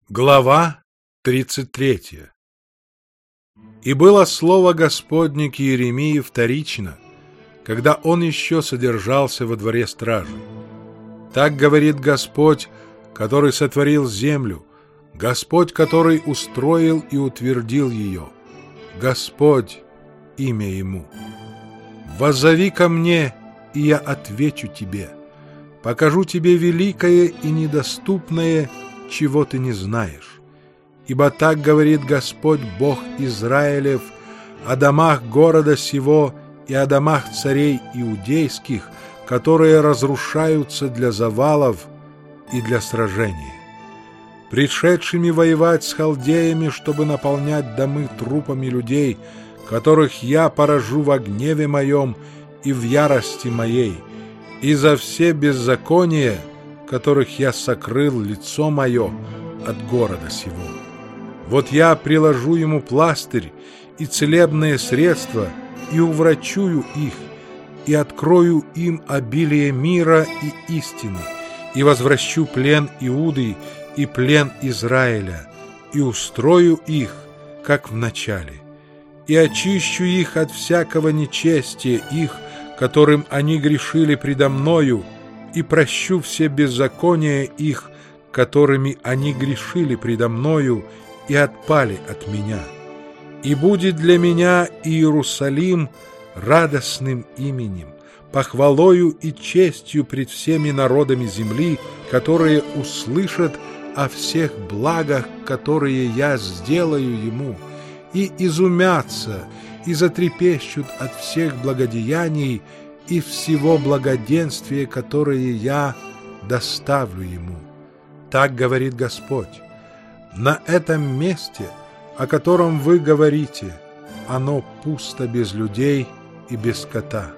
Глава 33. И было слово Господне к Иеремии вторично, когда он еще содержался во дворе стражи. Так говорит Господь, который сотворил землю, Господь, который устроил и утвердил ее, Господь, имя Ему. Воззови ко мне, и я отвечу тебе, покажу тебе великое и недоступное, чего ты не знаешь. Ибо так говорит Господь Бог Израилев о домах города сего и о домах царей иудейских, которые разрушаются для завалов и для сражения, пришедшими воевать с халдеями, чтобы наполнять домы трупами людей, которых я поражу во гневе моем и в ярости моей, и за все беззакония, которых я сокрыл лицо мое от города сего. Вот я приложу ему пластырь и целебные средства, и уврачую их, и открою им обилие мира и истины, и возвращу плен Иуды и плен Израиля, и устрою их, как в начале, и очищу их от всякого нечестия их, которым они грешили предо мною, и прощу все беззакония их, которыми они грешили предо мною и отпали от меня. И будет для меня Иерусалим радостным именем, похвалою и честью пред всеми народами земли, которые услышат о всех благах, которые я сделаю ему, и изумятся, и затрепещут от всех благодеяний и всего благоденствия, которое я доставлю ему. Так говорит Господь. На этом месте, о котором вы говорите, оно пусто без людей и без скота.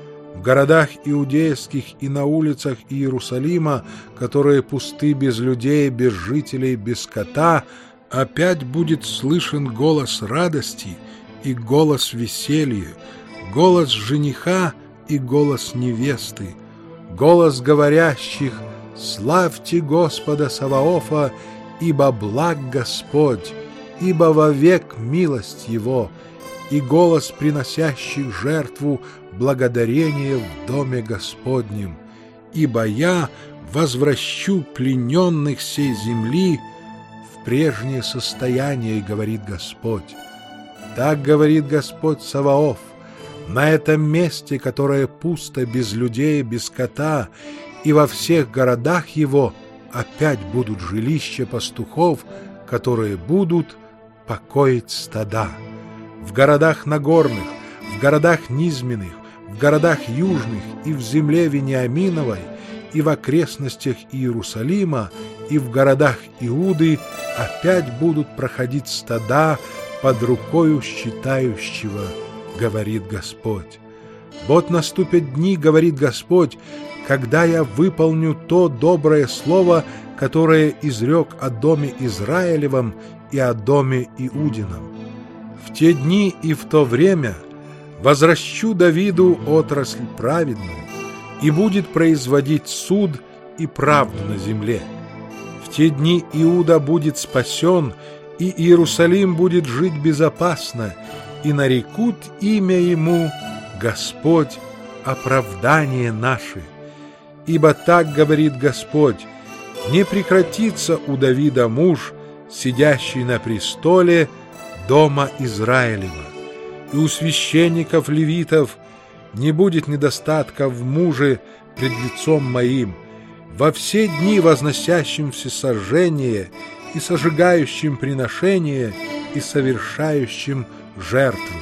В городах иудейских и на улицах Иерусалима, которые пусты без людей, без жителей, без скота, опять будет слышен голос радости и голос веселья, голос жениха и голос невесты, голос говорящих: «Славьте Господа Саваофа, ибо благ Господь, ибо вовек милость Его», и голос приносящих жертву благодарения в доме Господнем, ибо я возвращу плененных сей земли в прежнее состояние, говорит Господь. Так говорит Господь Саваоф. На этом месте, которое пусто без людей, без скота, и во всех городах его опять будут жилища пастухов, которые будут покоить стада. В городах нагорных, в городах низменных, в городах южных и в земле Вениаминовой, и в окрестностях Иерусалима, и в городах Иуды опять будут проходить стада под рукою считающего, говорит Господь. Вот наступят дни, говорит Господь, когда я выполню то доброе слово, которое изрек о доме Израилевом и о доме Иудином. В те дни и в то время возвращу Давиду отрасль праведную, и будет производить суд и правду на земле. В те дни Иуда будет спасен, и Иерусалим будет жить безопасно, и нарекут имя ему Господь, оправдание наше. Ибо так говорит Господь: не прекратится у Давида муж, сидящий на престоле дома Израилева, и у священников левитов не будет недостатка в муже пред лицом моим, во все дни возносящим всесожжение и сожигающим приношение и совершающим жертву.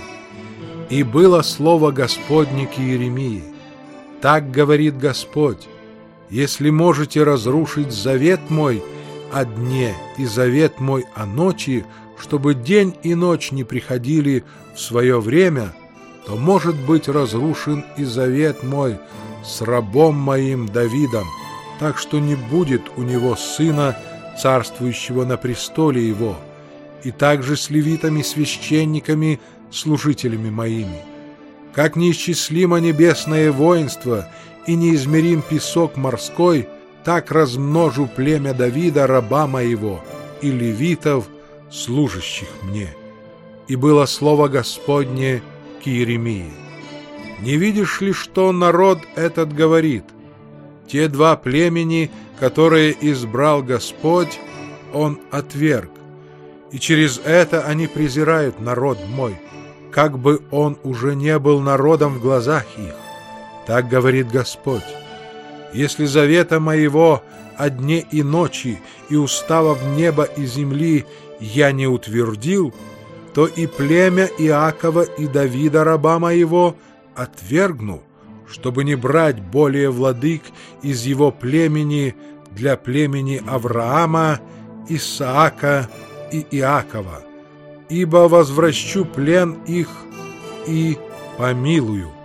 И было слово Господне к Иеремии. Так говорит Господь: если можете разрушить завет мой о дне и завет мой о ночи, чтобы день и ночь не приходили в свое время, то может быть разрушен и завет мой с рабом моим Давидом, так что не будет у него сына, царствующего на престоле его, и также с левитами, священниками, служителями моими. Как неисчислимо небесное воинство и неизмерим песок морской, так размножу племя Давида, раба моего, и левитов, служащих мне. И было слово Господне к Иеремии: не видишь ли, что народ этот говорит? Те два племени, которые избрал Господь, Он отверг, и через это они презирают народ мой, как бы он уже не был народом в глазах их. Так говорит Господь: если завета моего о дне и ночи и уставов неба и земли я не утвердил, то и племя Иакова и Давида раба моего отвергну, чтобы не брать более владык из его племени для племени Авраама, Исаака и Иакова, ибо возвращу плен их и помилую.